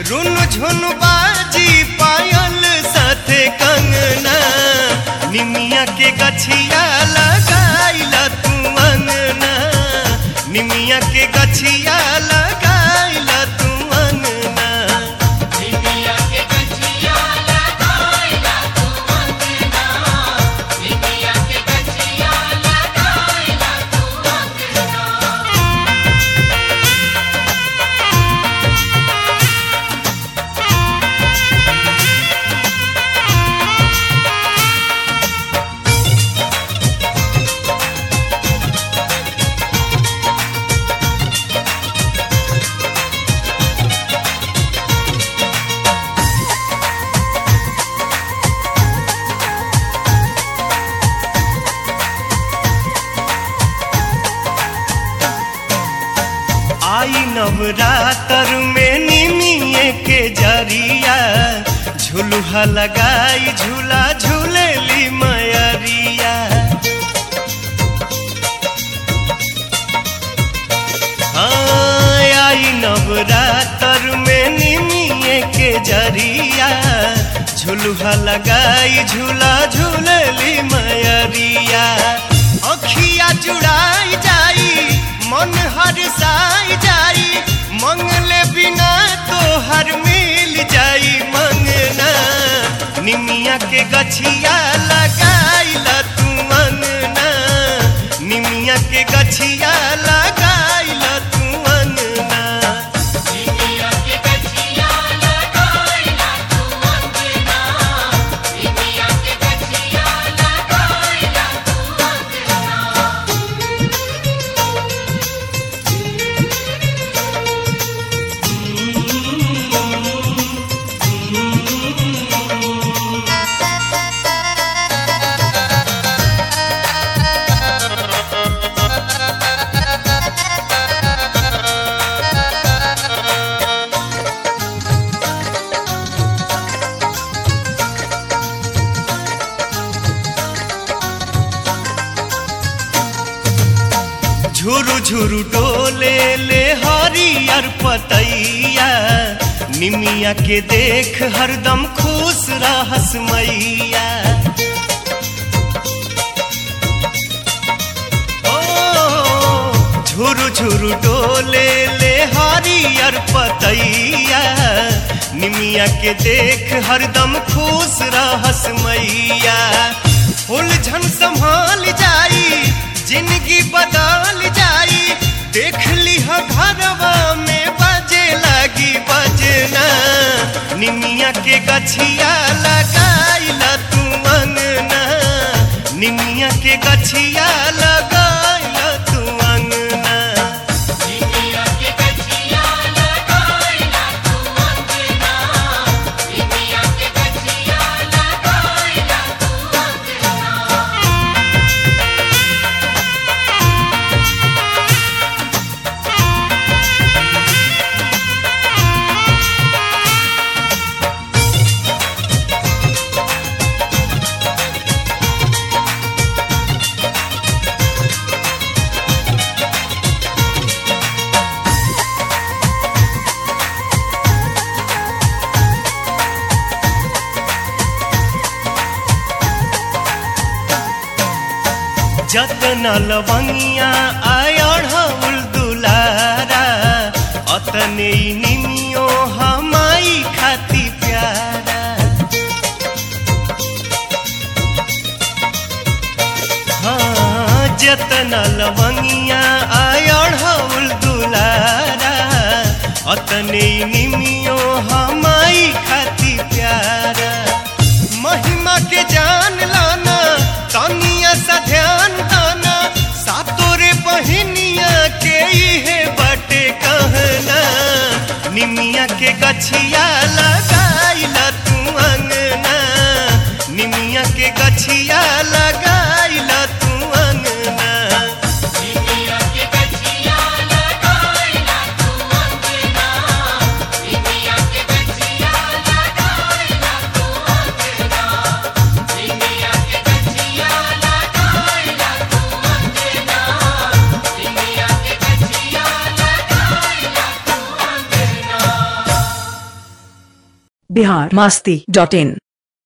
रुन झुन बाजी पायल साथे कंगना, निमिया के गछिया लगाइला तू अंगना, निमिया के गछिया लगाइला तू अंगना, निमिया के गछिया लगाइला तू अंगना, निमिया के गछिया लगाइला तू अंगना। आई नवरात्र में निमिये के जरिया, झुलुहा लगाई झूला झूलेली मयरिया। आई नवरात्र में निमिये के जरिया, झुलुहा लगाई झूला झूलेली मयरिया। अखिया जुड़ाई जाई मन हरसाई जाई, मंगले बिना तो हर मिल जाई मंगना, निमिया के गछिया लगाइला तू अंगना, निमिया के गछिया लगाइला तू अंगना, निमिया के गछिया लगाइला तू अंगना, निमिया के गछिया लगाइला तू अंगना। झुरु झुरु डोले ले हरियर पतैया, निमिया के देख हरदम खुश रहस मैया। ओ झुरु झुरु डोले ले हरियर पतैया, निमिया के देख हरदम खुश रहस मैया। उलझन संभाल जाई जिंदगी बदल जाई, देख लीह घरवा में बजे लगी बजना, निमिया के गछिया लगाइला तू अंगना, निमिया के गछिया लगाइला तू अंगना, निमिया के गछिया लगाइला तू अंगना, निमिया के गछिया लगाइला तू अंगना। जतना लवंगिया आयढ़ौल दुलारा, अतने ही निमियो हमाई खाती प्यारा। हाँ जतना लवंगिया आयढ़ौल दुलारा, अतने ही निमियो हमाई खाती प्यारा। महिमा के जान लाना तनिया सा ध्यान दाना, सातोरे बहिनिया के इहे बटे कहना, निमिया के गछिया लगाइला तू अंगना, निमिया के गछिया लगाइला तू अंगना, निमिया के गछिया लगाइला तू अंगना, निमिया के गछिया लगाइला तू अंगना, निमिया के गछिया लगाइला तू अंगना, निमिया के गछिया लगाइला तू अंगना। biharmasti.in